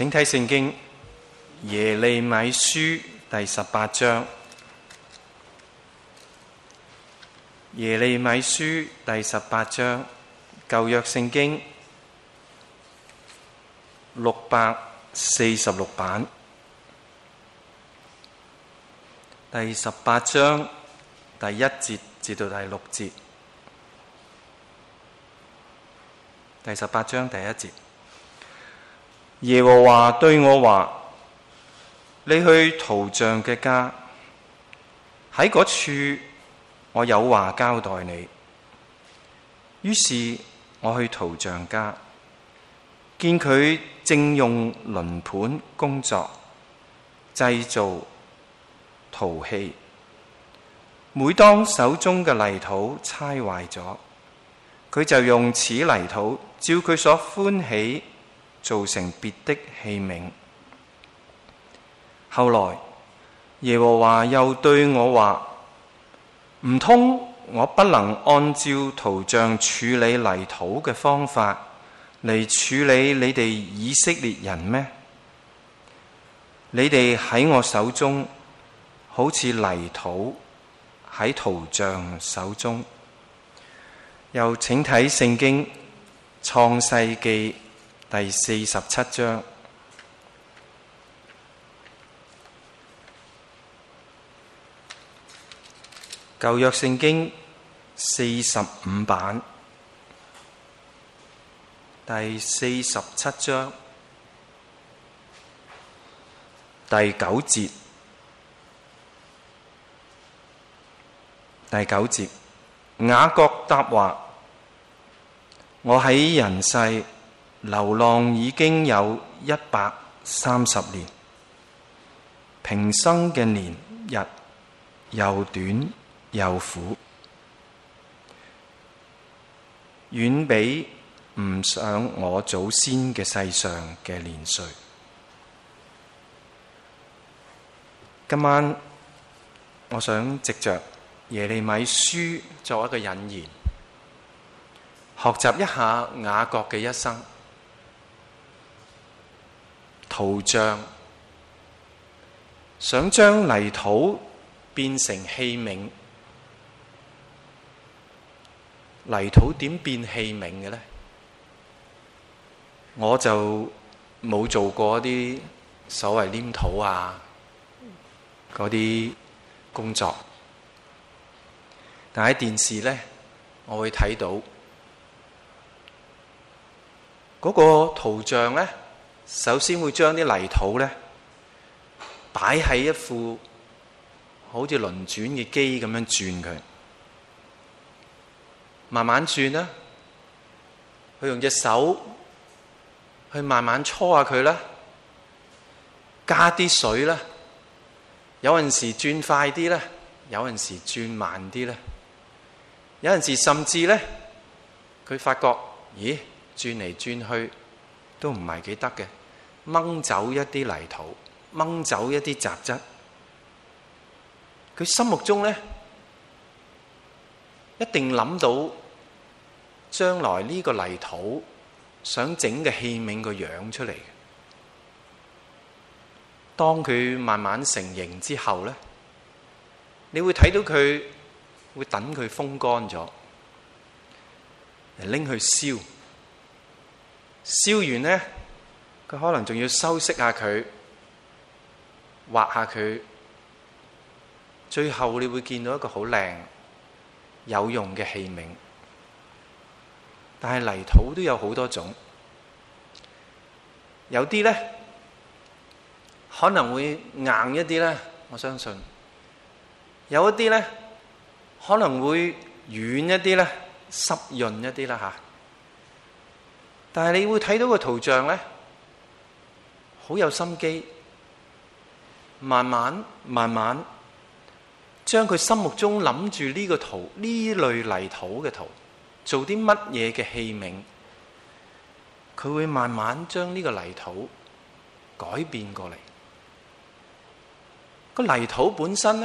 請睇聖經耶利米書第18章。耶利米書第18章，舊約聖經646版，第18章第1節至到第6節。第18章第1節，耶和華對我話：你去陶匠嘅家，喺嗰處我有話交代你。於是我去陶匠家，見佢正用輪盤工作，製造陶器。每當手中嘅泥土猜壞咗，佢就用此泥土照佢所歡喜做成別的器皿。後來耶和華又對我話：唔通我不能按照陶匠處理泥土嘅方法嚟處理你哋以色列人咩？你哋喺我手中好似泥土喺陶匠手中。又請睇聖經創世記第47章。舊約聖經45版第47章第9節。第9節，雅各答話：我喺人世流浪已經有130年，平生嘅年日又短又苦，遠比唔上我祖先嘅世上嘅年歲。今晚我想藉着耶利米書作一個引言，學習一下雅各嘅一生。陶匠想將泥土變成器皿，泥土點變器皿嘅呢？我就冇做過一啲所謂黏土啊嗰啲工作。但喺電視呢，我會睇到嗰個陶匠呢，首先會將啲泥土呢擺喺一副好似輪轉嘅機咁樣轉佢，慢慢轉啦。佢用隻手去慢慢搓下佢啦，加啲水啦。有陣時轉快啲啦，有陣時轉慢啲啦。有陣時甚至呢，佢發覺，咦，轉嚟轉去都唔係幾得嘅，掹走一啲泥土，掹走一啲雜質。佢心目中呢，一定諗到將來呢個泥土想整嘅器皿個樣出嚟。當佢慢慢成形之後呢，你會睇到佢會等佢風乾咗，拎去燒。燒完呢，佢可能仲要修飾下佢，畫下佢。最後你會見到一個好靚有用嘅器皿。但係泥土都有好多種，有啲呢可能會硬一啲呢，我相信。有一啲呢可能會軟一啲呢，濕潤一啲啦吓。但係你會睇到個陶匠呢，好有心機，慢慢將佢心目中諗住呢個圖，呢類泥土嘅圖，做啲乜嘢嘅器皿，佢會慢慢將呢個泥土改變過嚟。個泥土本身呢，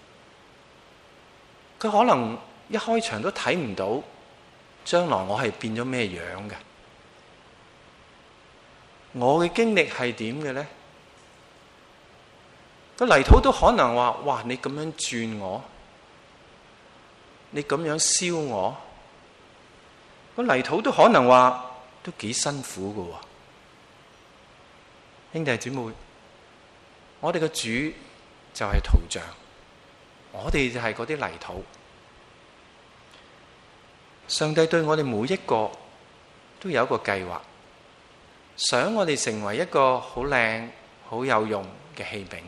佢可能一開場都睇唔到將來我係變咗咩樣嘅。 我嘅經歷係點嘅呢？個泥土都可能話：哇！你咁樣轉我，你咁樣燒我，個泥土都可能話都幾辛苦㗎喎。兄弟姊妹，我哋嘅主就係陶匠，我哋就係嗰啲泥土。上帝對我哋每一個都有一個計劃，想我哋成為一個好靚、好有用嘅器皿，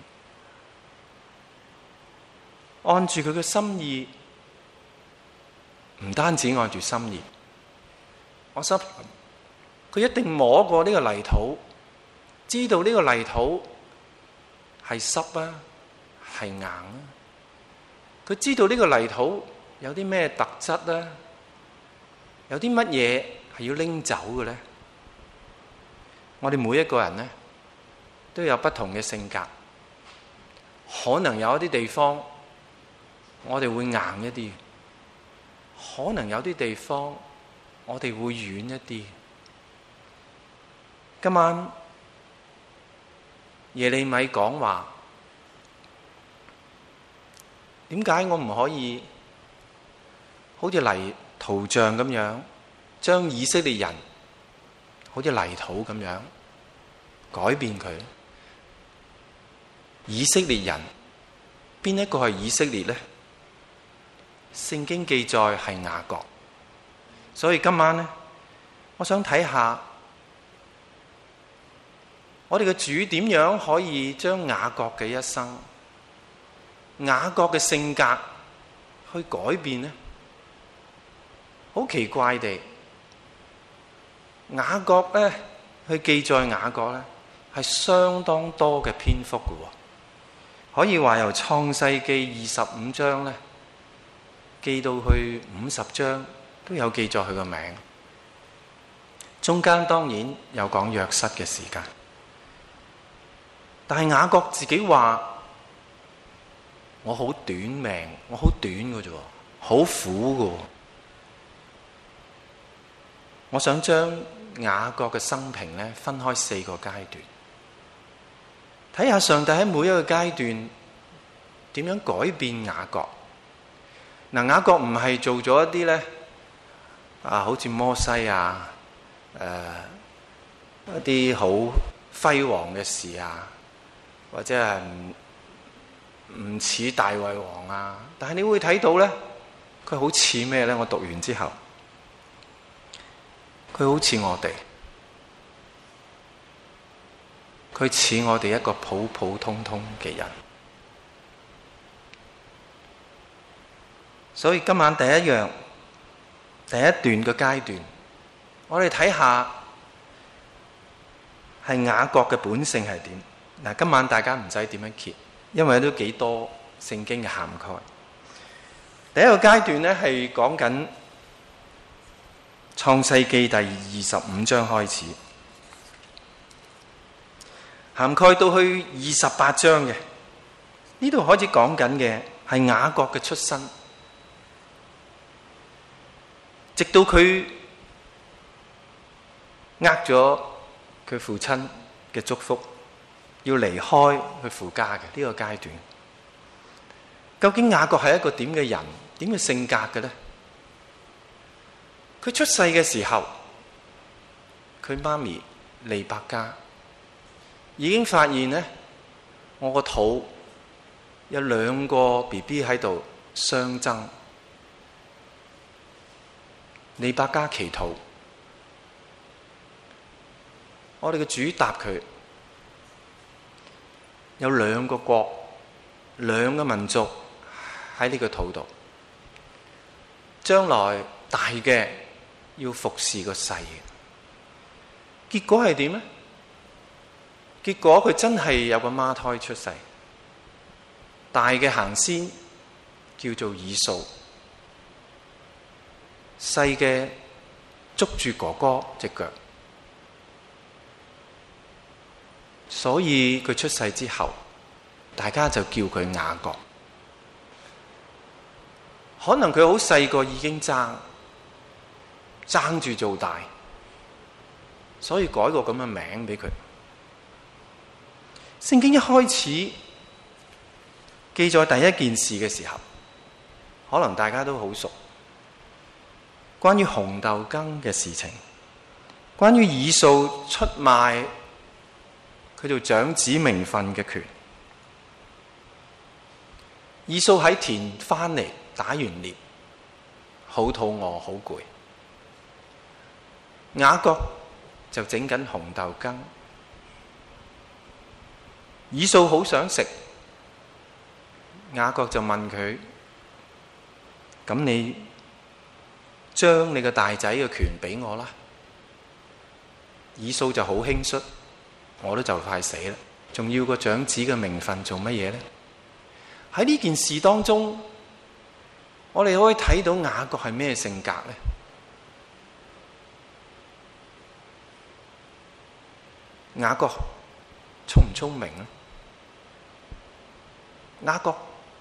按住佢嘅心意，唔單止按住心意，我心佢一定摸過呢個泥土，知道呢個泥土係濕啊，係硬啊，佢知道呢個泥土有啲咩特質啊，有啲乜嘢係要拎走嘅呢？我哋每一個人呢，都有不同嘅性格，可能有一啲地方我哋會硬一啲，可能有啲地方我哋會軟一啲。今晚耶利米講話，點解我唔可以好似泥陶匠咁樣，將以色列人好似泥土咁樣改變佢？以色列人邊一個係以色列呢？聖經記載係雅各，所以今晚呢，我想睇下我哋嘅主點樣可以將雅各嘅一生、雅各嘅性格去改變呢？好奇怪地，雅各呢，去記載雅各呢，係相當多嘅篇幅嘅喎，可以話由創世記25章呢，記到去50章都有記載佢個名，中間當然有講約瑟嘅時間，但係雅各自己話：我好短命，我好短嘅啫，好苦嘅。我想將雅各嘅生平呢，分開4個階段，睇下上帝喺每一個階段點樣改變雅各。嗱，雅各唔係做咗一啲呢，好似摩西啊，一啲好輝煌嘅事啊，或者係唔似大衛王啊，但係你會睇到呢，佢好似咩呢？我讀完之後，佢好似我哋，佢似我哋一個普普通通嘅人。所以今晚第一段嘅階段，我哋睇下係雅各嘅本性係點。嗱，今晚大家唔使點樣揭，因為都幾多聖經嘅涵蓋。第一個階段呢，係講緊創世記第25章開始，涵蓋到去28章嘅。呢度開始講緊嘅係雅各嘅出身，直到佢咗佢父親嘅祝福，要離開佢父家嘅呢個階段。究竟雅各係一個點嘅人，點嘅性格嘅呢？佢出世嘅時候，佢媽咪利百加已經發現呢，我個肚有2個 BB 喺度相爭。利百加祈禱，我哋嘅主答佢：有2個國、2個民族喺呢個肚度，將來大嘅要服侍個細嘅。結果係點呢？結果佢真係有個孖胎出世，大嘅行先，叫做以掃。細嘅捉住哥哥隻腳，所以佢出世之後，大家就叫佢雅各。可能佢好細個已經爭住做大， 所以改個咁嘅名俾佢。聖經一開始記載第一件事嘅時候，可能大家都好熟，關於紅豆羹嘅事情，關於以掃出賣佢做長子名分嘅權。以掃喺田翻嚟，打完獵，好肚餓，好攰。雅各就整緊紅豆羹，以掃好想食，雅各就問佢：咁你將你個大仔嘅權俾我啦。以掃就好輕率，我都就快死啦，仲要個長子嘅名分做乜嘢呢？喺呢件事當中，我哋可以睇到雅各係咩性格呢？雅各聰唔聰明呢？雅各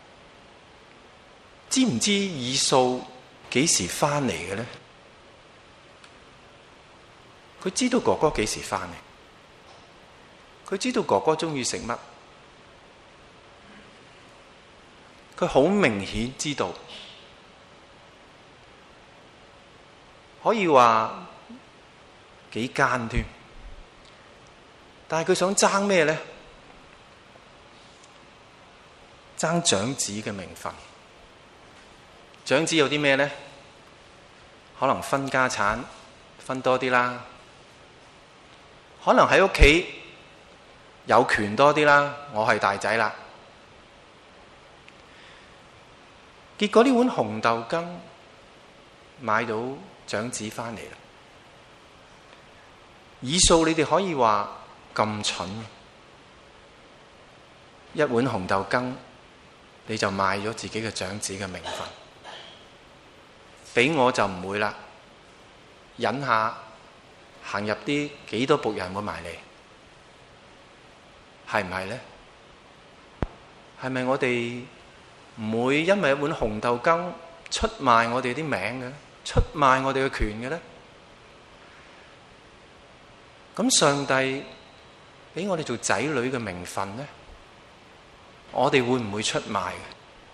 知唔知以掃幾時翻嚟嘅呢？佢知道哥哥幾時翻嚟，佢知道哥哥中意食乜，佢好明顯知道，可以話幾奸添。但係佢想爭咩呢？爭長子嘅名分。長子有啲咩呢？可能分家產分多啲啦，可能喺屋企有權多啲啦。我係大仔啦。結果呢碗紅豆羹買到長子翻嚟啦。以掃，你哋可以話咁蠢，一碗紅豆羹你就賣咗自己嘅長子嘅名分，俾我就唔會啦，忍下行入啲幾多僕人會埋嚟，係唔係呢？係咪我哋唔會因為一碗紅豆羹出賣我哋啲名嘅，出賣我哋嘅權嘅呢？咁上帝俾我哋做仔女嘅名分呢，我哋會唔會出賣嘅？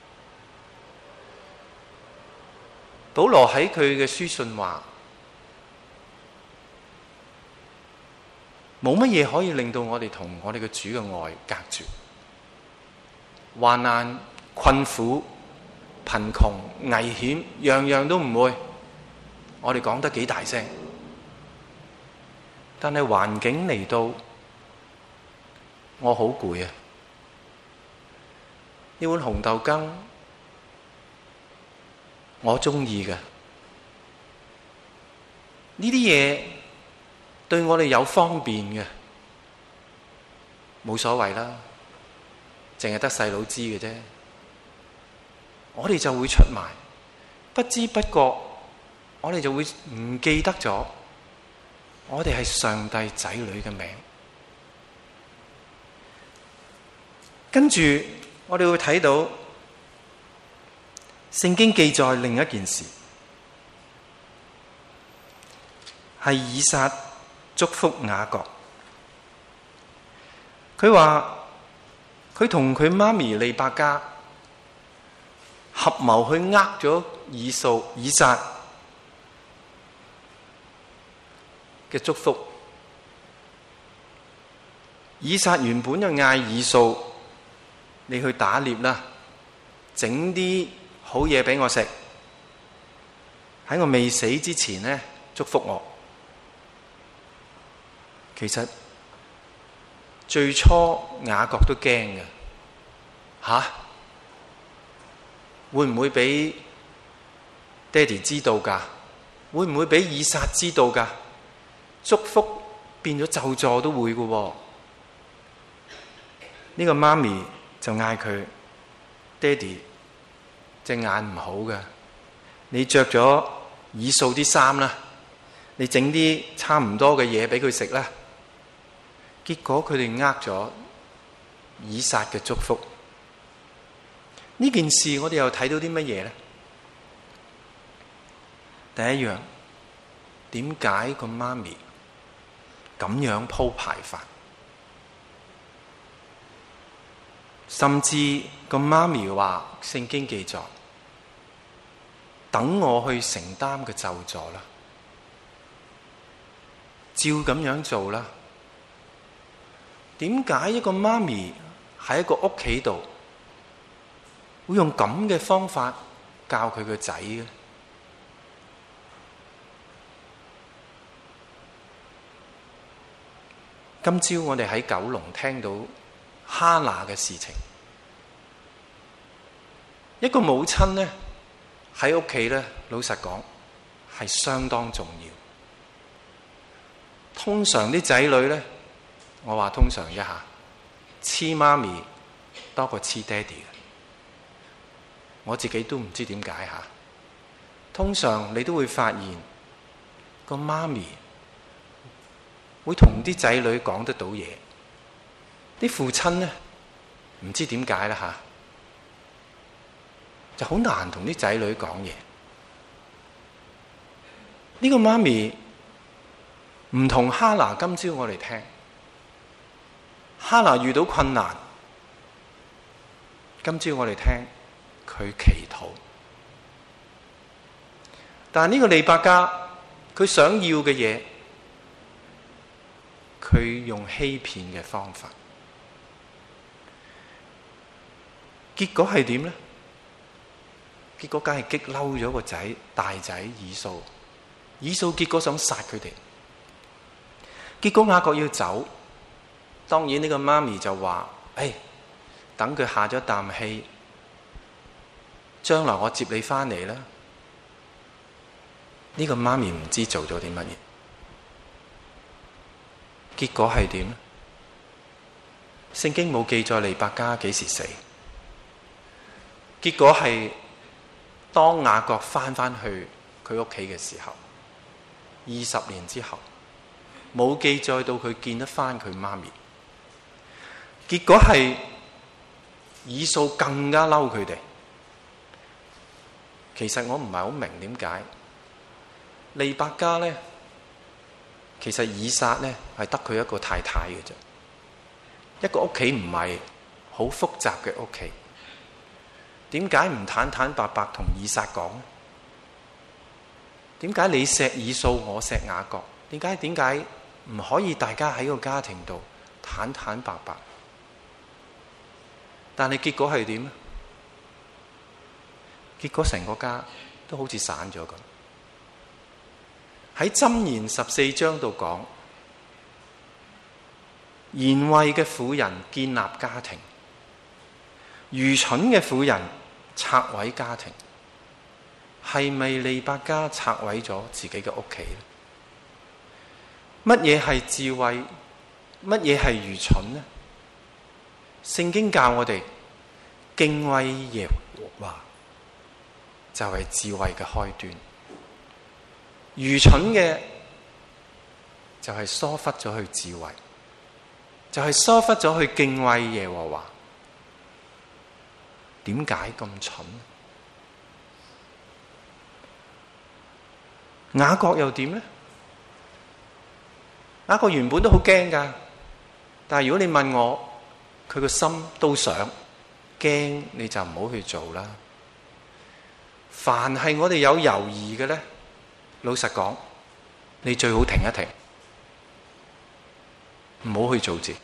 保羅喺佢嘅書信話，冇乜嘢可以令到我哋同我哋嘅主嘅愛隔絕。患難、困苦、貧窮、危險，樣樣都唔會。我哋講得幾大聲，但係環境嚟到，我好攰啊！呢碗紅豆羹，我中意嘅。呢啲嘢對我哋有方便嘅，冇所謂啦，淨係得細佬知嘅啫。我哋就會出賣，不知不覺，我哋就會唔記得咗，我哋係上帝仔女嘅名。跟住我哋會睇到聖經記載另一件事，係以撒祝福雅各。佢話佢同佢媽咪利百加合謀去呃咗以撒嘅祝福。以撒原本就嗌以掃，你去打獵啦，整啲好嘢俾我食，喺我未死之前呢，祝福我。其實最初雅各都驚嘅，會唔會俾爹哋知道㗎？會唔會俾以撒知道㗎？祝福變咗咒詛都會嘅喎。呢個媽咪就嗌佢：爹哋隻眼唔好嘅，你着咗以掃啲衫啦，你整啲差唔多嘅嘢俾佢食啦。結果佢哋呃咗以撒嘅祝福。呢件事我哋又睇到啲乜嘢呢？第一樣，點解個媽咪咁樣鋪排法。甚至個媽咪話，聖經記載，等我去承擔嘅咒詛啦，照咁樣做啦。點解一個媽咪喺一個屋企度會用咁嘅方法教佢個仔嘅？今朝我哋喺九龍聽到哈拿嘅事情，一個母親呢，喺屋企呢，老實講係相當重要。通常啲仔女呢，我話通常一下，黐媽咪多過黐爹哋嘅。我自己都唔知點解吓。通常你都會發現個媽咪會同啲仔女講得到嘢，啲父親呢，唔知點解啦吓，就好難同啲仔女講嘢。呢個媽咪唔同哈拿，今朝我哋聽，哈拿遇到困難，今朝我哋聽佢祈禱，但係呢個利百加佢想要嘅嘢，佢用欺騙嘅方法，結果係點呢？結果梗係激嬲咗個仔，大仔以掃。以掃結果想殺佢哋，結果雅各要走。當然呢個媽咪就話：等佢下咗啖氣，將來我接你翻嚟啦。呢個媽咪唔知做咗啲乜嘢，結果係點呢？聖經冇記載利百加幾時死，結果係當雅各翻去佢屋企嘅時候，20年之後，冇記載到佢見得翻佢媽咪。結果係以掃更加嬲佢哋。其實我唔係好明點解利百加呢，其實以撒呢係得佢一個太太嘅啫，一個屋企唔係好複雜嘅屋企，點解唔坦坦白白同以撒講呢？點解你錫以掃，我錫雅各？點解唔可以大家喺個家庭度坦坦白白？但係結果係點呢？結果成個家都好似散咗咁。喺箴言14章度講，賢惠嘅婦人建立家庭，愚蠢嘅婦人拆毀家庭。係咪利百加拆毀咗自己嘅屋企呢？乜嘢係智慧？乜嘢係愚蠢呢？聖經教我哋敬畏耶和華就係智慧嘅開端，愚蠢嘅就係疏忽咗去智慧，就係疏忽咗去敬畏耶和華。點解咁蠢？雅各又點呢？雅各原本都好驚噶，但係如果你問我，佢個心都想驚，你就唔好去做啦。凡係我哋有猶豫嘅呢，老實講，你最好停一停，唔好去做字。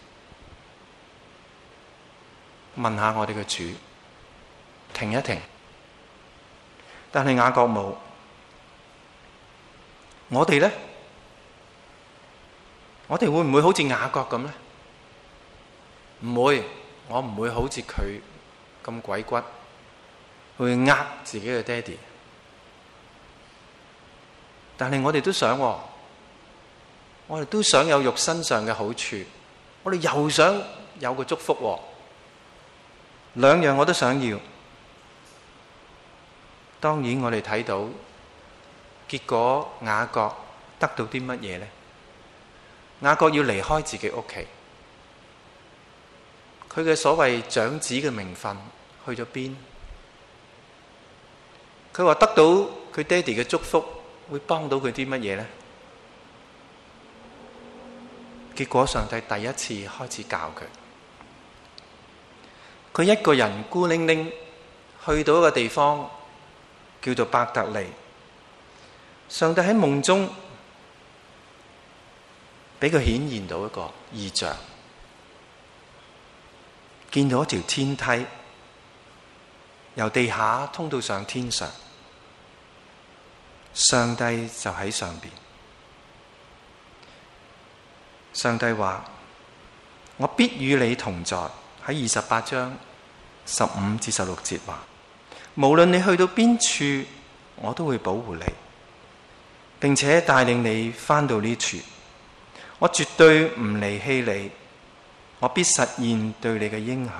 問下我哋嘅主，停一停。但係雅各冇。我哋呢？我哋會唔會好似雅各咁呢？唔會，我唔會好似佢咁鬼骨，去呃自己嘅爹哋。但係我哋都想，我哋都想有肉身上嘅好處，我哋又想有個祝福，兩樣我都想要。當然我哋睇到結果，雅各得到啲乜嘢呢？雅各要離開自己屋企，佢嘅所謂長子嘅名分去咗邊？佢話得到佢爹哋嘅祝福，會幫到佢啲乜嘢呢？ 結果上帝第一次開始教佢。佢一個人孤零零去到一個地方叫做伯特利，上帝喺夢中俾佢顯現到一個異象，見到一條天梯由地下通到上天上，上帝就喺上邊。上帝話：我必與你同在。喺28章15至16節話，無論你去到邊處，我都會保護你，並且帶領你返到呢處。我絕對唔離棄你，我必實現對你嘅應許。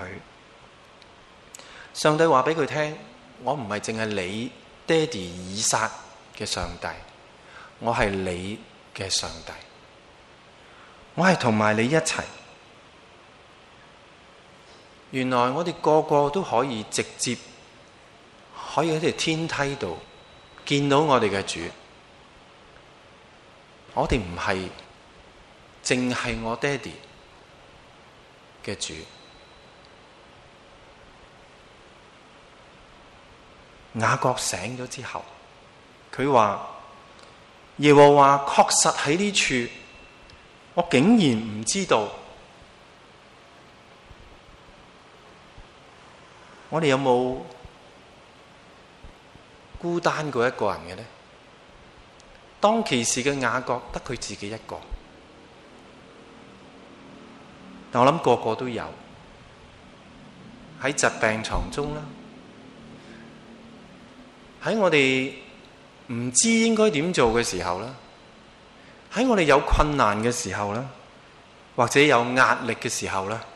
上帝話俾佢聽：我唔係淨係你爹哋以撒嘅上帝，我係你嘅上帝，我係同埋你一齊。原來我哋個個都可以直接可以喺條天梯度見到我哋嘅主。我哋唔係淨係我爹哋嘅主。雅各醒咗之後，佢話：耶和華確實喺呢處，我竟然唔知道。我哋有冇孤單過一個人嘅呢？當其時嘅雅各得佢自己一個，但我諗個個都有喺疾病床中啦，喺我哋唔知應該點做嘅時候啦，喺我哋有困難嘅時候啦，或者有壓力嘅時候啦。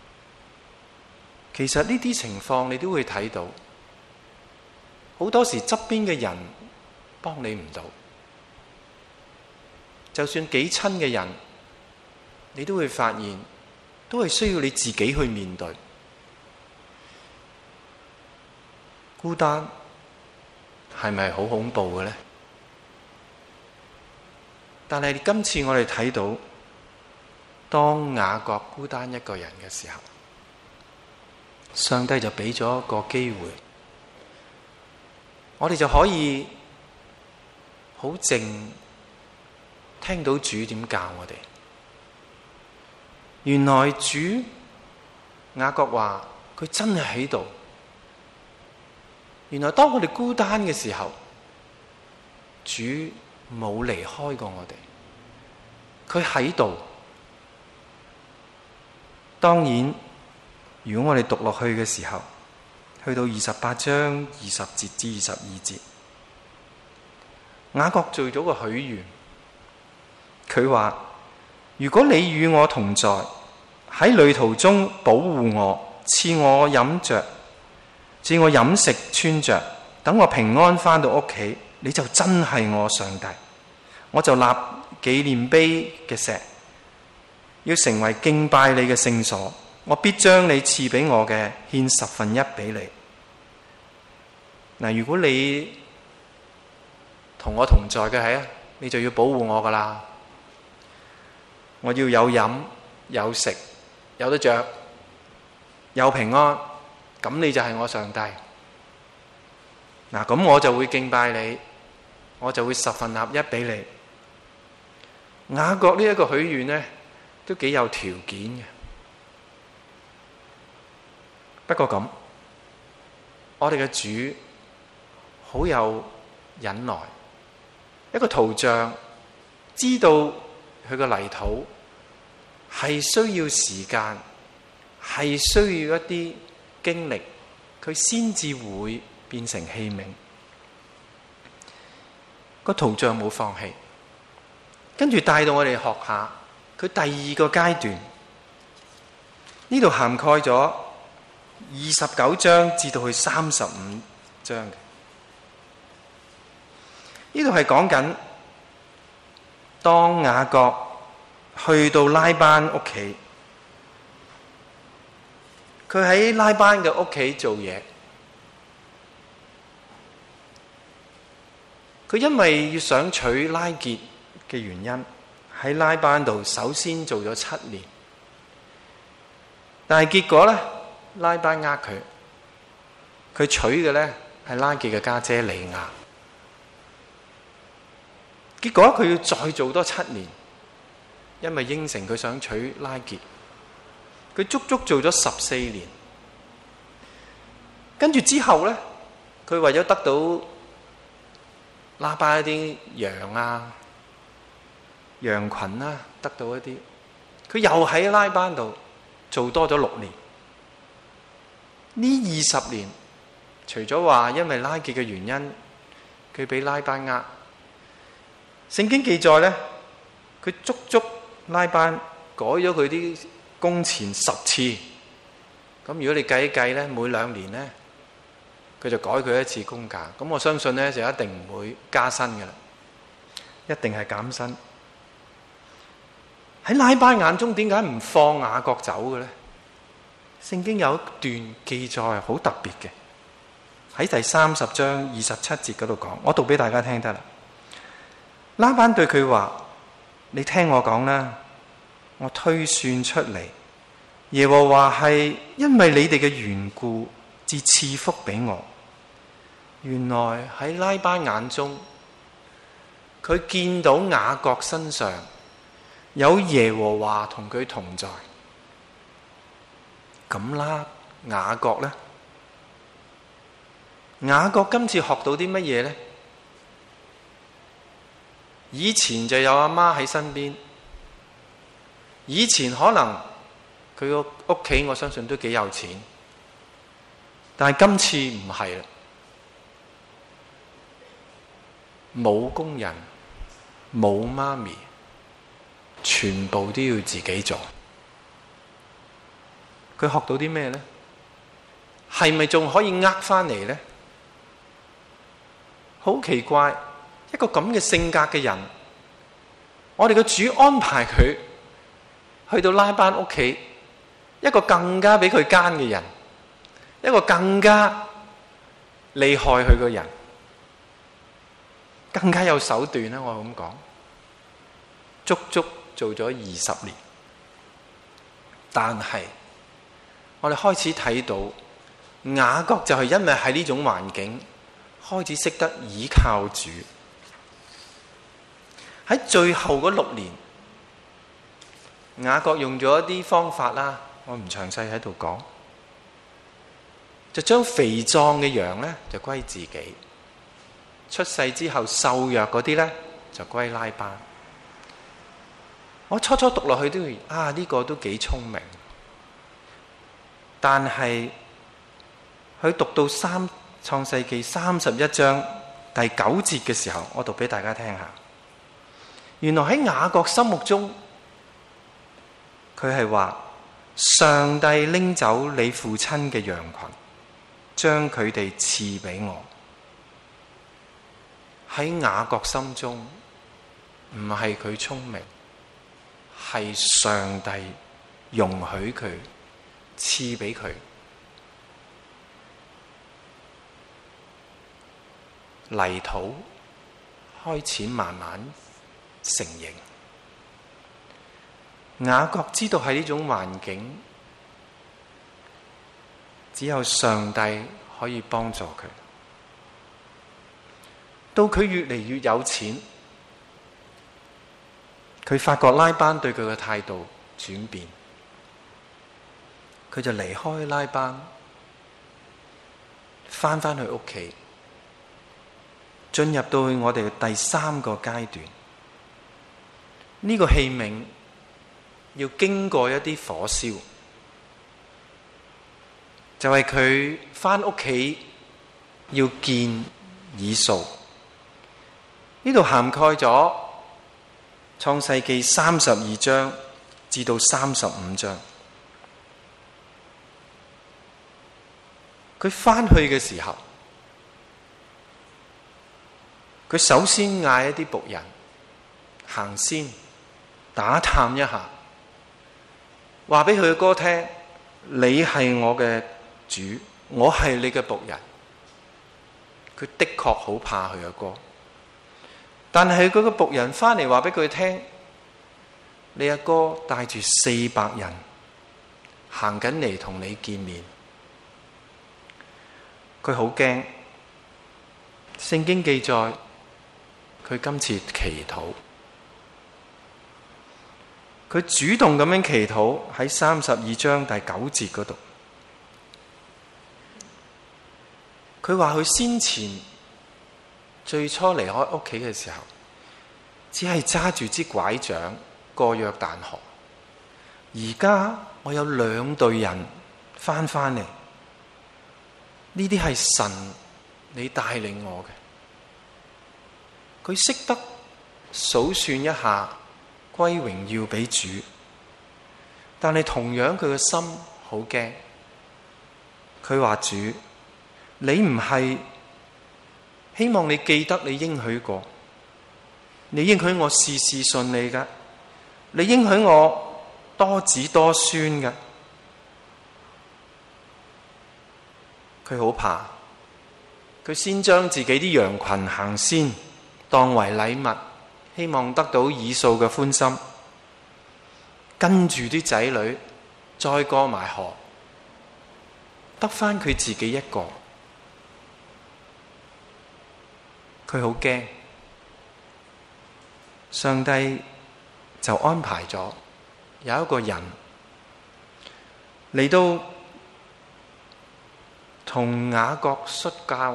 其實呢啲情況你都會睇到，好多時側邊嘅人幫你唔到，就算幾親嘅人，你都會發現都係需要你自己去面對。孤單係咪好恐怖嘅呢？但係今次我哋睇到，當雅各孤單一個人嘅時候，上帝就俾咗一個機會，我哋就可以好靜聽到主點教我哋。原來主，雅各話佢真係喺度。原來當我哋孤單嘅時候，主冇離開過我哋，佢喺度。當然，如果我哋讀落去嘅時候，去到28章20節至22節，雅各做咗個許願，佢話：如果你與我同在，喺旅途中保護我，賜我飲着，賜我飲食穿着，等我平安返到屋企，你就真係我上帝。我就立紀念碑嘅石，要成為敬拜你嘅聖所。我必將你賜俾我嘅獻1/10俾你。嗱，如果你同我同在嘅係啊，你就要保護我噶啦。我要有飲有食，有得着，有平安，咁你就係我上帝。嗱，咁我就會敬拜你，我就會1/10俾你。雅各呢一個許願呢，都幾有條件嘅。不過咁，我哋嘅主好有忍耐，一個陶匠知道佢個泥土係需要時間，係需要一啲經歷，佢先至會變成器皿。個陶匠冇放棄，跟住帶到我哋學下佢第二個階段。呢度涵蓋咗29章至到去35章嘅。呢度係講緊當雅各去到拉班屋企，佢喺拉班嘅屋企做嘢。佢因為要想娶拉結嘅原因， 喺拉班度首先做咗7年，但係結果呢，拉班佢娶嘅呢係拉結嘅家姐利亞。結果佢要再做多7年，因為應承佢想娶拉結，佢足足做咗14年。跟住之後呢，佢為咗得到拉班一啲羊啊、羊群啊，得到一啲，佢又喺拉班度做多咗6年。呢20年，除咗話因為拉結嘅原因，佢俾拉班聖經記載呢，佢足足拉班改咗佢啲工錢10次。咁如果你計一計呢，每2年呢，佢就改佢一次工價。咁我相信呢，就一定唔會加薪㗎喇，一定係減薪。喺拉班眼中，點解唔放雅各走嘅呢？聖經有一段記載好特別嘅，喺第30章27節嗰度講，我讀俾大家聽得啦。拉班對佢話：你聽我講啦，我推算出嚟，耶和華係因為你哋嘅緣故，至賜福俾我。原來喺拉班眼中，佢見到雅各身上有耶和華同佢同在。咁啦，雅各呢？雅各今次學到啲乜嘢呢？以前就有阿媽喺身邊，以前可能佢個屋企我相信都幾有錢，但係今次唔係啦，冇工人，冇媽咪，全部都要自己做。佢學到啲咩呢？係咪仲可以返嚟呢？好奇怪！一個咁嘅性格嘅人，我哋嘅主安排佢去到拉班屋企，一個更加比佢奸嘅人，一個更加厲害佢嘅人，更加有手段啦！我咁講，足足做咗20年，但係我哋開始睇到雅各就係因為喺呢種環境開始識得倚靠主。喺最後嗰6年，雅各用咗一啲方法啦，我唔詳細喺度講，就將肥壯嘅羊呢就歸自己，出世之後瘦弱嗰啲呢就歸拉班。我初初讀落去都會呢個都幾聰明，但係佢讀到創世記31章第9節嘅時候，我讀俾大家聽下。原來喺雅各心目中，佢係話上帝拎走你父親嘅羊群，將佢哋賜俾我。喺雅各心中，唔係佢聰明，係上帝容許佢賜俾佢。泥土開始慢慢成形。雅各知道喺呢種環境，只有上帝可以幫助佢。到佢越嚟越有錢，佢發覺拉班對佢嘅態度轉變，佢就離開拉班，返去屋企，進入到我哋嘅第3個階段。呢個器皿要經過一啲火燒，就係佢返屋企要見以掃。呢度涵蓋咗創世記32章至到35章。佢返去嘅時候，佢首先嗌一啲僕人行先打探一下，話俾佢嘅哥聽，你係我嘅主，我係你嘅僕人。佢的確好怕佢嘅哥，但係佢個僕人翻嚟話俾佢聽， 你阿哥帶住400人行緊嚟同你見面，佢好驚。聖經記載佢今次祈禱，佢主動咁樣祈禱，喺32章第9節嗰度，佢話佢先前最初離開屋企嘅時候，只係揸住支拐杖過約旦河，而家我有2隊人翻嚟，呢啲係神你帶領我嘅。佢識得數算一下歸榮耀俾主，但係同樣佢嘅心好驚。佢話主，你唔係希望你記得你應許過，你應許我事事順利㗎，你應許我多子多孫㗎。佢好怕，佢先將自己啲羊群行先，當為禮物，希望得到以掃嘅歡心，跟住啲仔女再過埋河，得返佢自己一個。佢好驚，上帝就安排咗有一個人嚟到同雅各摔跤。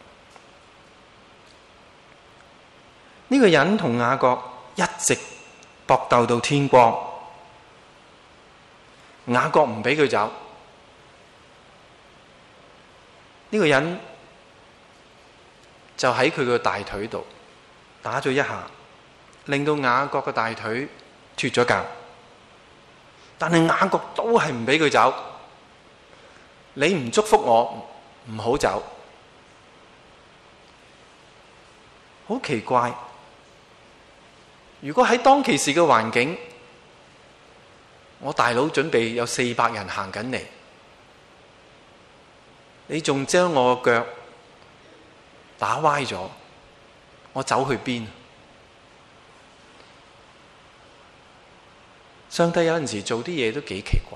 呢個人同雅各一直搏鬥到天光，雅各唔俾佢走。呢個人就喺佢個大腿度打咗一下，令到雅各嘅大腿脫咗臼。但係雅各都係唔俾佢走，你唔祝福我，唔好走。好奇怪，如果喺當其時嘅環境，我大佬準備有400人行緊嚟，你仲將我個腳打歪咗，我走去邊？上帝有陣時做啲嘢都幾奇怪，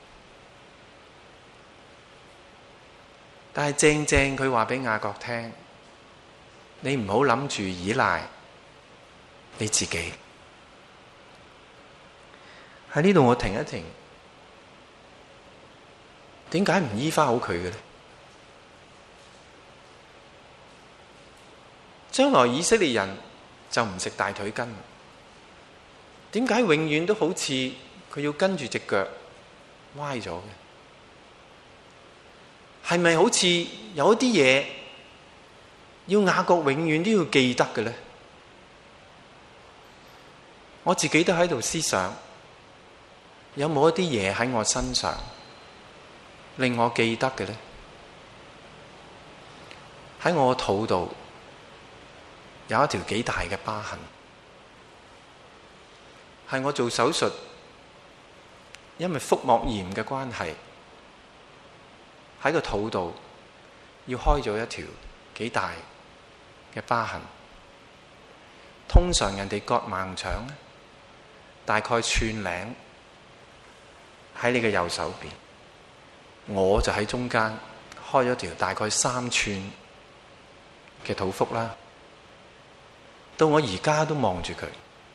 但係正佢話俾雅各聽，你唔好諗住依賴你自己。喺呢度我停一停，點解唔醫翻好佢嘅咧？將來以色列人就唔食大腿筋，點解永遠都好似佢要跟住隻腳歪咗嘅？係咪好似有一啲嘢要雅各永遠都要記得嘅咧？我自己都喺度思想，有冇一啲嘢喺我身上令我記得嘅咧？喺我肚度有一條幾大嘅疤痕，係我做手術，因為腹膜炎嘅關係，喺個肚度要開咗一條幾大嘅疤痕。通常人哋割盲腸咧，大概寸零喺你嘅右手邊，我就喺中間開咗條大概3寸嘅肚腹啦。到我而家都望住佢。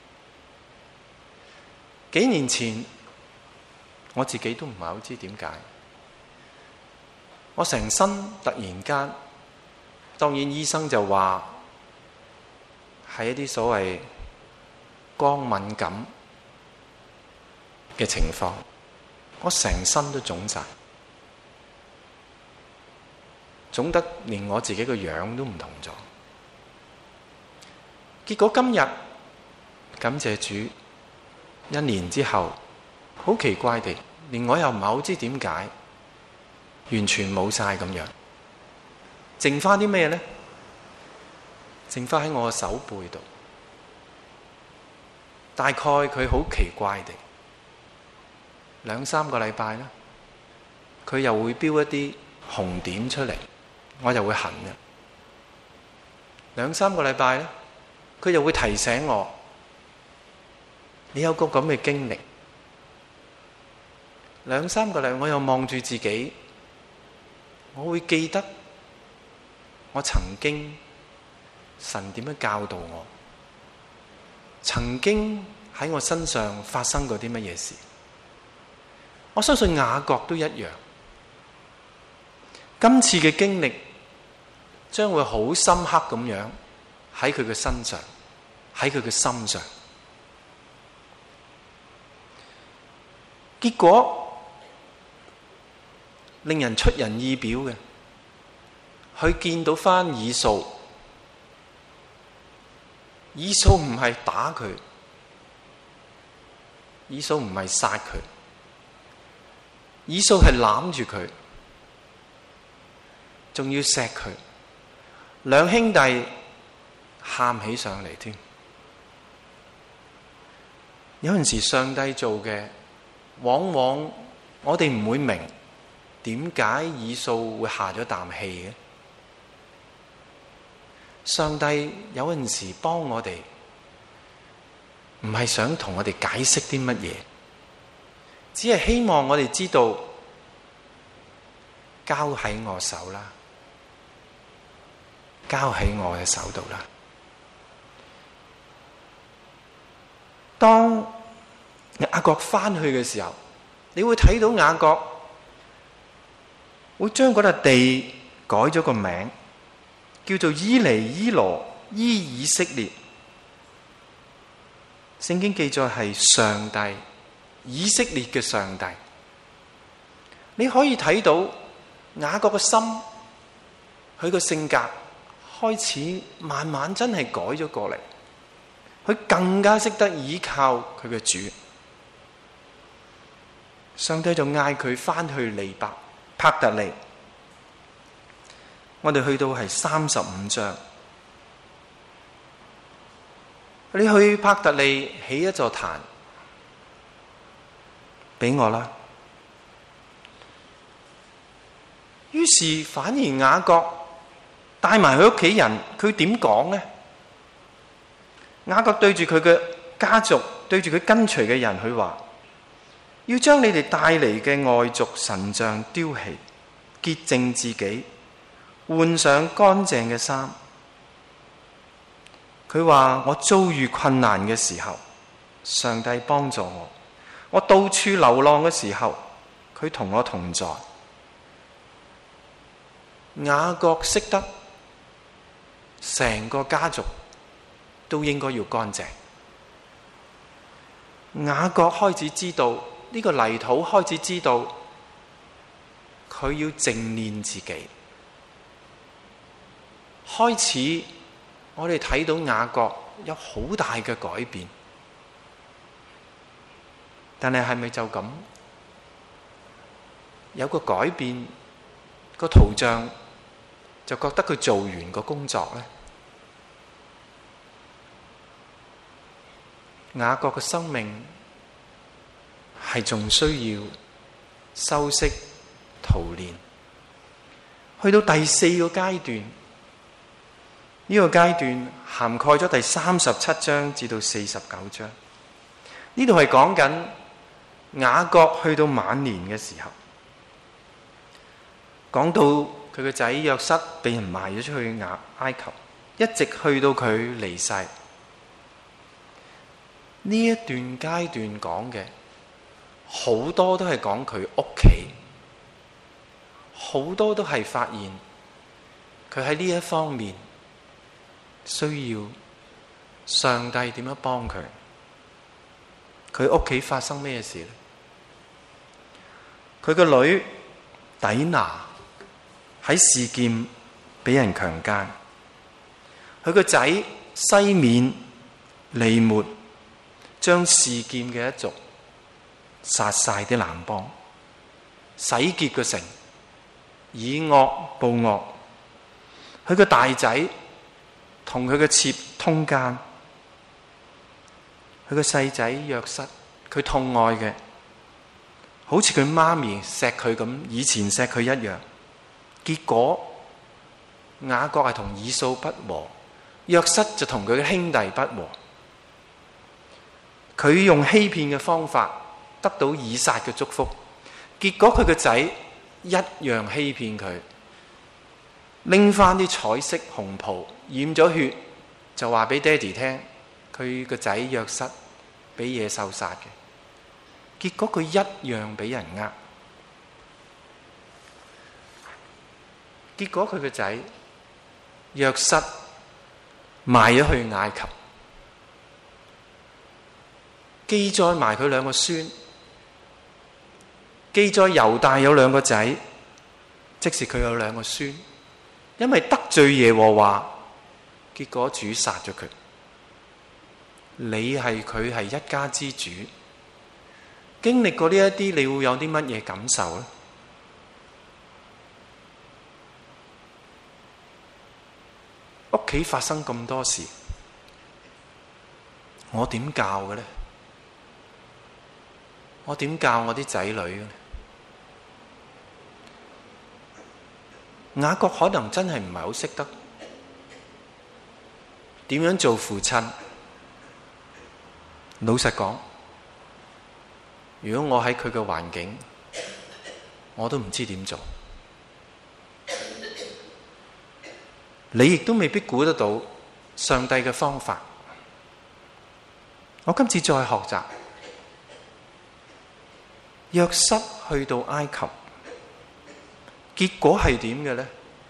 幾年前我自己都唔係好知點解，我成身突然間，當然醫生就話係一啲所謂光敏感嘅情況，我成身都腫晒，腫得連我自己個樣都唔同咗。結果今日感謝主，1年之後，好奇怪地，連我又唔係好知點解，完全冇晒咁樣，剩翻啲咩呢？剩翻喺我嘅手背度。大概佢好奇怪地2-3個禮拜啦，佢又會標一啲紅點出嚟，我就會痕嘅。2-3個禮拜咧，佢又會提醒我， 你有個咁嘅經歷，2-3個禮拜，我又望住自己，我會記得我曾經神點樣教導我，曾經喺我身上發生過啲乜嘢事。我相信雅各都一樣，今次嘅經歷將會好深刻咁樣喺佢嘅身上，喺佢嘅心上。結果令人出人意表嘅，佢見到返以掃，以掃唔係打佢，以掃唔係殺佢，以掃係攬住佢，仲要錫佢，兩兄弟喊起上嚟添。有陣時上帝做嘅，往往我哋唔會明點解以掃會下咗啖氣嘅。上帝有陣時幫我哋，唔係想同我哋解釋啲乜嘢，只係希望我哋知道交喺我手啦，交喺我嘅手度啦。當雅各翻去嘅時候，你會睇到雅各會將嗰笪地改咗個名，叫做伊尼伊羅伊以色列。聖經記載係上帝，以色列嘅上帝。你可以睇到雅各嘅心，佢個性格開始慢慢真係改咗過嚟，佢更加識得依靠佢嘅主。上帝就嗌佢翻去利伯伯特利。我哋去到係35章，你去伯特利起一座壇俾我啦。於是反而雅各帶埋佢屋企人，佢點講呢？雅各對住佢嘅家族，對住佢跟隨嘅人，佢話要將你哋帶嚟嘅外族神像丟棄，潔淨自己，換上乾淨嘅衫。佢話我遭遇困難嘅時候，上帝幫助我；我到處流浪嘅時候，佢同我同在。雅各識得成個家族都應該要乾淨。雅各開始知道呢個泥土，開始知道佢要淨練自己。開始我哋睇到雅各有好大嘅改變，但係咪就咁有個改變，個圖像就覺得佢做完個工作呢？雅各嘅生命係仲需要修飾陶煉，去到第4個階段。呢個階段涵蓋咗第37章至到49章。呢度係講緊雅各去到晚年嘅時候，講到佢個仔約瑟被人賣咗出去埃及，一直去到佢離世。呢一段階段講嘅好多都係講佢屋企，好多都係發現佢喺呢一方面需要上帝點樣幫佢。佢屋企發生咩事呢？佢個女底拿喺示劍俾人強姦，佢個仔西面利末將示劍嘅一族殺晒啲南邦，洗劫個城，以惡報惡。佢個大仔同佢嘅妾通姦，佢個細仔約瑟，佢痛愛嘅，好似佢媽咪錫佢咁，以前錫佢一樣。結果雅各係同以掃不和，約瑟就同佢嘅兄弟不和。 佢用欺騙嘅方法得到以撒嘅祝福，結果佢個仔一樣欺騙佢，拎翻啲彩色紅袍染咗血，就話俾爹哋聽佢個仔約瑟俾野獸殺嘅，結果佢一樣俾人呃，結果佢個仔約瑟賣咗去埃及，記載埋佢兩個孫，記載猶大有兩個仔，即是佢有兩個孫，因為得罪耶和華，結果主殺咗佢。你係佢係一家之主，經歷過呢一啲，你會有啲乜嘢感受呢？屋企發生咁多事，我點教嘅呢？我點教我啲仔女嘅呢？雅各可能真係唔係好識得點樣做父親。老實講，如果我喺佢嘅環境，我都唔知點做。你亦都未必估得到上帝嘅方法。我今次再學習，約瑟去到埃及，結果係點嘅呢？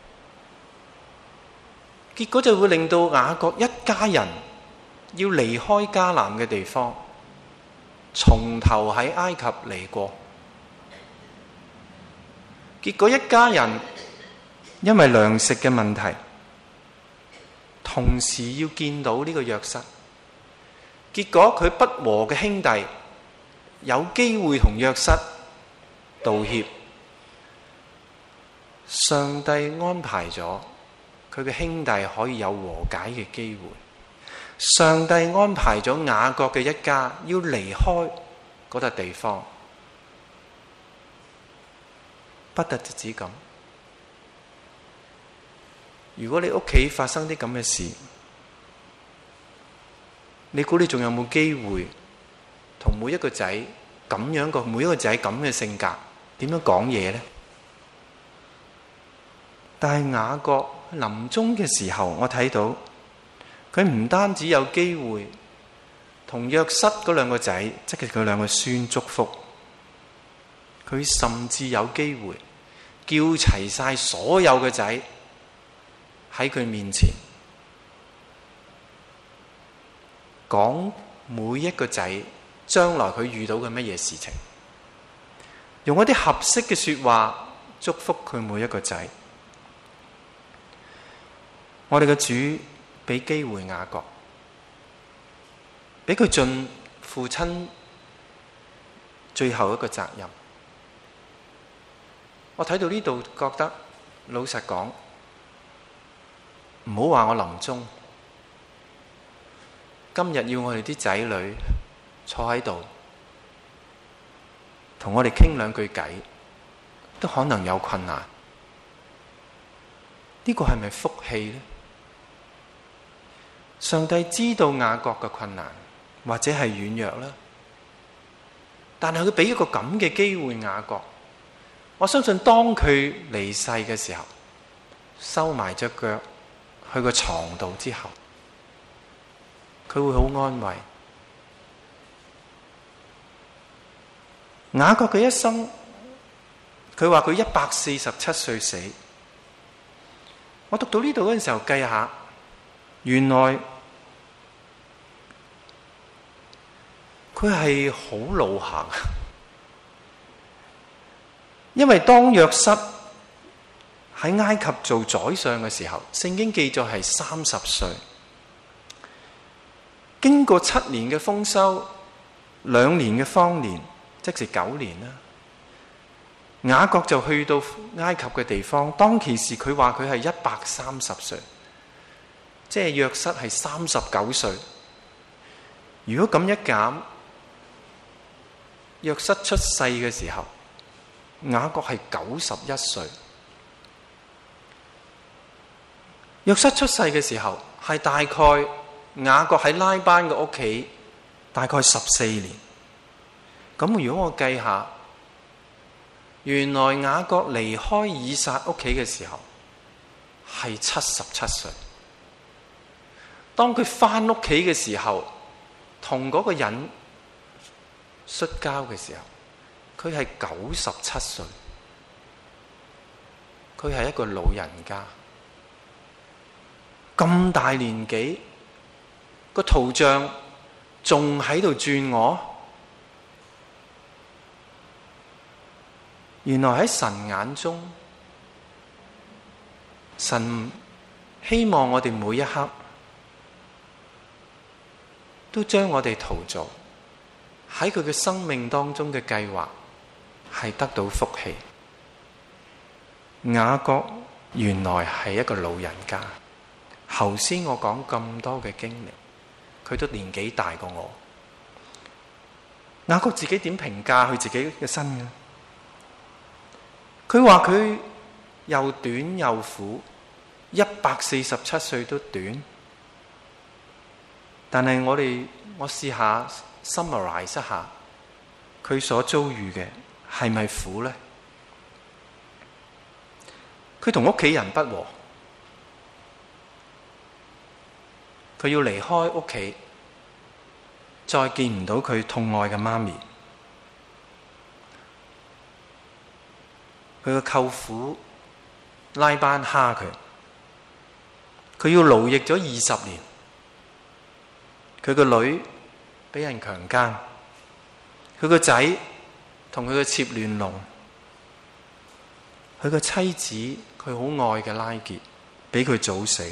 結果就會令到雅各一家人要離開迦南嘅地方，從頭喺埃及嚟過。結果一家人因為糧食嘅問題，同時要見到呢個約瑟，結果佢不和嘅兄弟有機會同約瑟道歉，上帝安排咗佢嘅兄弟可以有和解嘅機會，上帝安排咗雅各嘅一家要離開嗰笪地方，不特止咁。如果你屋企發生啲咁嘅事，你估你仲有冇機會同每一個仔咁樣個每一個仔咁嘅性格點樣講嘢呢？但係雅各臨終嘅時候，我睇到佢唔單止有機會同約瑟嗰兩個仔，即係佢兩個孫祝福，佢甚至有機會叫齊晒所有嘅仔喺佢面前講每一個仔將來佢遇到嘅乜嘢事情，用一啲合適嘅說話祝福佢每一個仔。我哋嘅主俾機會雅各，俾佢盡父親最後一個責任。我睇到呢度覺得，老實講，唔好話我臨終，今日要我哋啲仔女坐喺度同我哋傾兩句偈，都可能有困難。呢個係咪福氣呢？上帝知道雅各嘅困難或者係軟弱啦，但係佢俾一個咁嘅機會雅各，我相信當佢離世嘅時候，收埋隻腳去個床度之後，佢會好安慰。雅各嘅一生，佢話佢147歲死。我讀到呢度嗰陣時候計下，原來佢係好老行，因為當約瑟喺埃及做宰相嘅時候，聖經記載係30歲。經過7年嘅豐收，2年嘅荒年，即是9年啦。雅各就去到埃及嘅地方，當其時佢話佢係130歲，即係約瑟係39歲。如果咁一減，約瑟出世嘅時候，雅各係91歲。約瑟出世嘅時候係大概雅各喺拉班嘅屋企大概14年。咁如果我計下，原來雅各離開以撒屋企嘅時候係77歲。當佢返屋企嘅時候，同嗰個人摔跤嘅時候，佢係97歲。佢係一個老人家，咁大年紀，個圖像仲喺度轉我。原來喺神眼中，神希望我哋每一刻都將我哋陶造喺佢嘅生命當中嘅計劃係得到福氣。雅各原來係一個老人家，頭先我講咁多嘅經歷，佢都年紀大過我。雅各自己點評價佢自己嘅身嘅？佢話佢又短又苦，147歲都短。但係我試下 summarize 一下，佢所遭遇嘅係咪苦呢？佢同屋企人不和，佢要離開屋企，再見唔到佢痛愛嘅媽咪。佢個舅父拉班蝦佢，佢要勞役咗20年。佢個女俾人強姦，佢個仔同佢嘅妾亂倫，佢個妻子佢好愛嘅拉結俾佢早死。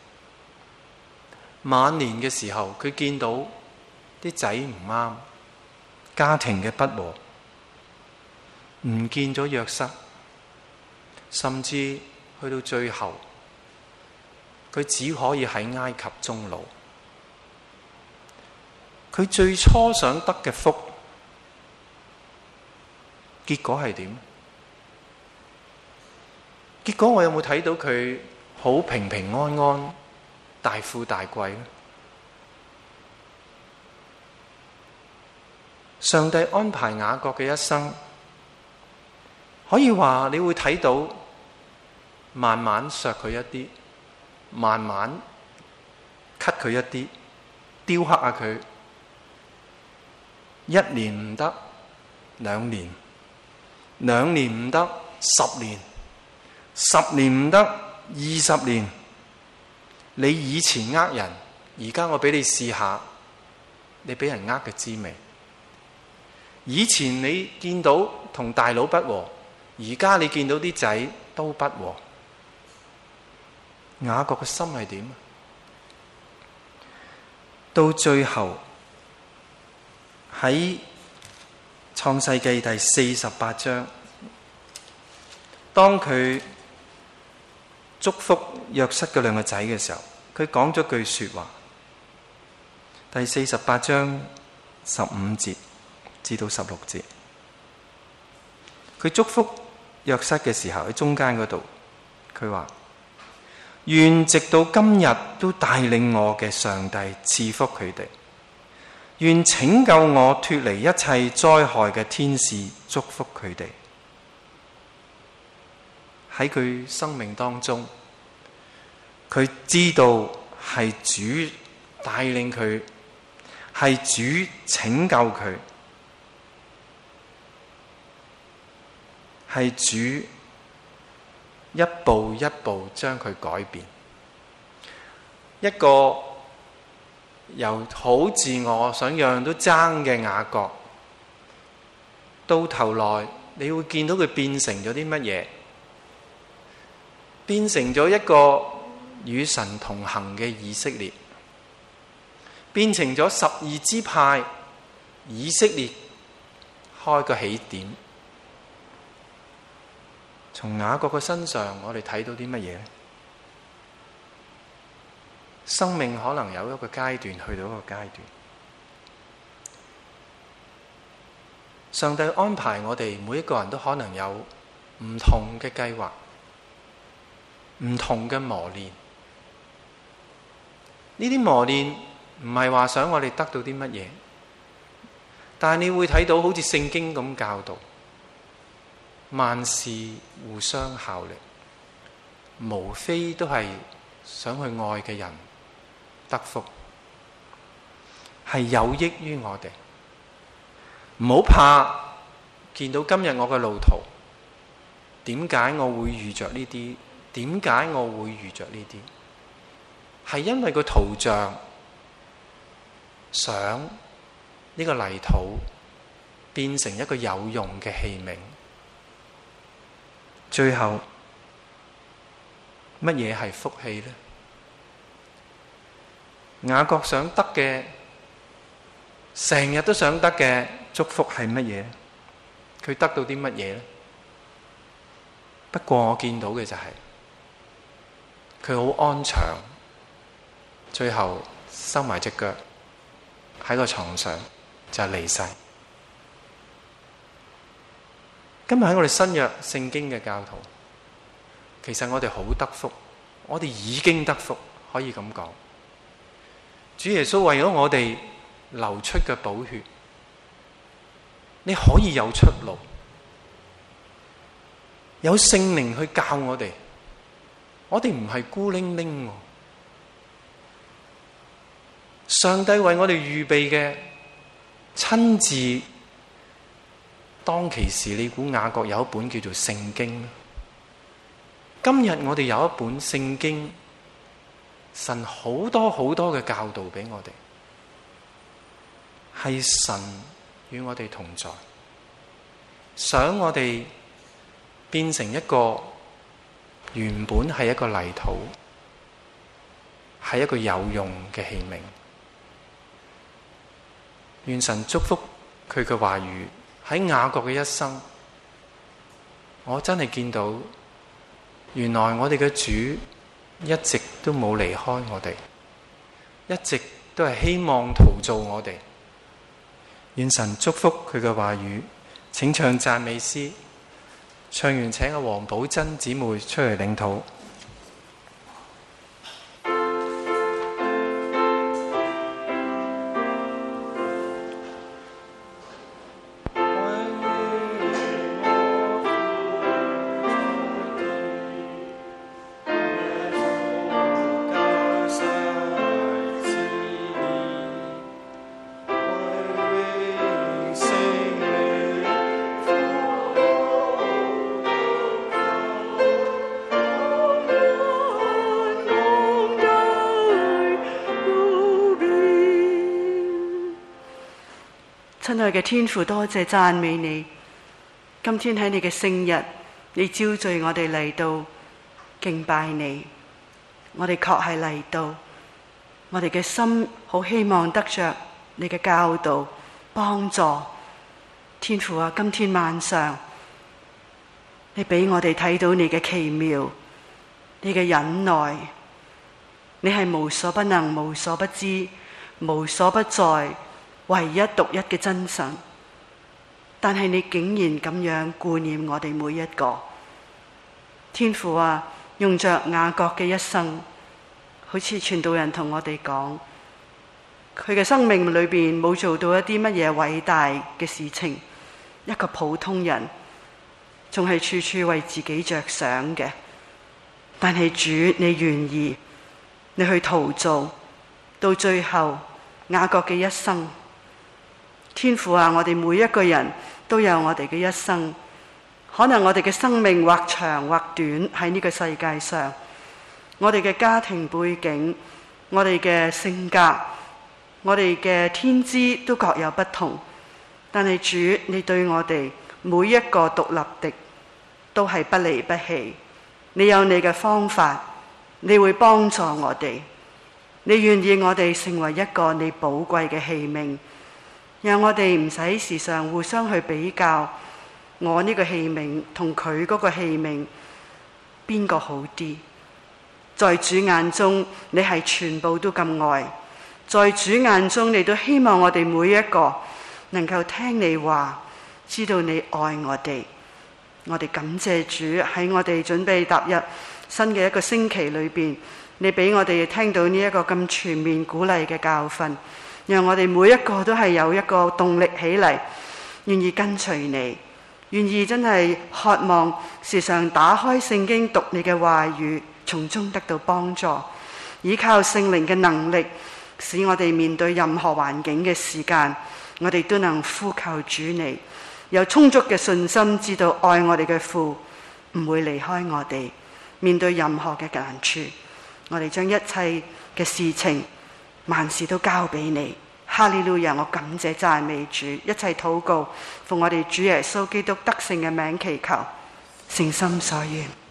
晚年嘅時候，佢見到啲仔唔啱，家庭嘅不和，唔見咗約瑟，甚至去到最後，佢只可以喺埃及終老。佢最初想得嘅福，結果係點？結果我有冇睇到佢好平平安安、大富大貴呢？上帝安排雅各嘅一生，可以話你會睇到慢慢削佢一啲，慢慢 cut 佢一啲，雕刻下佢。1年唔得，2年，2年唔得，10年，10年唔得，20年。你以前呃人，而家我俾你試下，你俾人呃嘅滋味。以前你見到同大佬不和，而家你見到啲仔都不和。雅各嘅心係點？到最後喺創世記第48章，當佢祝福約瑟嘅2個仔嘅時候，佢講咗句說話。第48章15節至到16節，佢祝福約瑟嘅時候喺中間嗰度，佢話：願直到今日都帶領我嘅上帝賜福佢哋。願拯救我脫離一切災害嘅天使祝福佢哋。喺佢生命當中，佢知道係主帶領佢，係主拯救佢，係主一步一步將佢改變。一個由好自我想樣樣都爭嘅雅各，到頭來你會見到佢變成咗啲乜嘢？變成咗一個與神同行嘅以色列，變成咗12支派以色列開個起點。從雅各嘅身上，我哋睇到啲乜嘢呢？生命可能有一個階段去到一個階段，上帝安排我哋每一個人都可能有唔同嘅計劃，唔同嘅磨練。呢啲磨練唔係話想我哋得到啲乜嘢， 但係你會睇到好似聖經咁教導，萬事互相效力，無非都係想去愛嘅人得福，係有益於我哋。唔好怕見到今日我嘅路途，點解我會遇着呢啲？點解我會遇着呢啲？係因為個圖像想呢個泥土變成一個有用嘅器皿。最後乜嘢係福氣呢？雅各想得嘅，成日都想得嘅祝福係乜嘢？佢得到啲乜嘢呢？不過我見到嘅就係佢好安詳，最後收埋隻腳喺個床上就離世。今日喺我哋新約聖經嘅教徒，其實我哋好得福，我哋已經得福，可以咁講。主耶穌為咗我哋流出嘅寶血，你可以有出路，有聖靈去教我哋。我哋唔係孤零零，上帝為我哋預備嘅親自。當其時，你估雅各有一本叫做聖經？今日我哋有一本聖經，神好多好多嘅教導俾我哋，係神與我哋同在，想我哋變成一個原本係一個泥土，係一個有用嘅器皿。願神祝福佢嘅話語。喺雅各嘅一生，我真係見到，原來我哋嘅主一直都冇離開我哋，一直都係希望陶造我哋。願神祝福佢嘅話語。請唱讚美詩，唱完請阿黃寶珍姊妹出嚟領禱。 親愛嘅天父，多謝讚美你。今天喺你嘅聖日，你召聚我哋嚟到敬拜你。我哋確係嚟到，我哋嘅心好希望得着你嘅教導幫助。天父啊，今天晚上你俾我哋睇到你嘅奇妙，你嘅忍耐，你係無所不能、無所不知、無所不在、唯一獨一嘅真神，但係你竟然咁樣顧念我哋每一個。天父啊，用着雅各嘅一生，好似傳道人同我哋講，佢嘅生命裏邊冇做到一啲乜嘢偉大嘅事情，一個普通人，仲係處處為自己着想嘅。但係主，你願意，你去陶造，到最後雅各嘅一生。天父啊，我哋每一個人都有我哋嘅一生，可能我哋嘅生命或長或短喺呢個世界上，我哋嘅家庭背景、我哋嘅性格、我哋嘅天資都各有不同，但係主，你對我哋每一個獨立的都係不離不棄，你有你嘅方法，你會幫助我哋，你願意我哋成為一個你寶貴嘅器皿，讓我哋唔使時常互相去比較，我呢個器皿同佢嗰個器皿邊個好啲。在主眼中，你係全部都咁愛，在主眼中，你都希望我哋每一個能夠聽你話，知道你愛我哋。我哋感謝主，喺我哋準備踏入新嘅一個星期裏邊，你俾我哋聽到呢一個咁全面鼓勵嘅教訓， 讓我哋每一個都係有一個動力起嚟，願意跟隨你，願意真係渴望時常打開聖經讀你嘅話語，從中得到幫助，依靠聖靈嘅能力，使我哋面對任何環境嘅時間，我哋都能呼求主你，有充足嘅信心，知道愛我哋嘅父唔會離開我哋。面對任何嘅難處，我哋將一切嘅事情萬事都交俾你。哈利路亞！我感謝讚美主，一切禱告奉我哋主耶穌基督得勝嘅名祈求，誠心所願。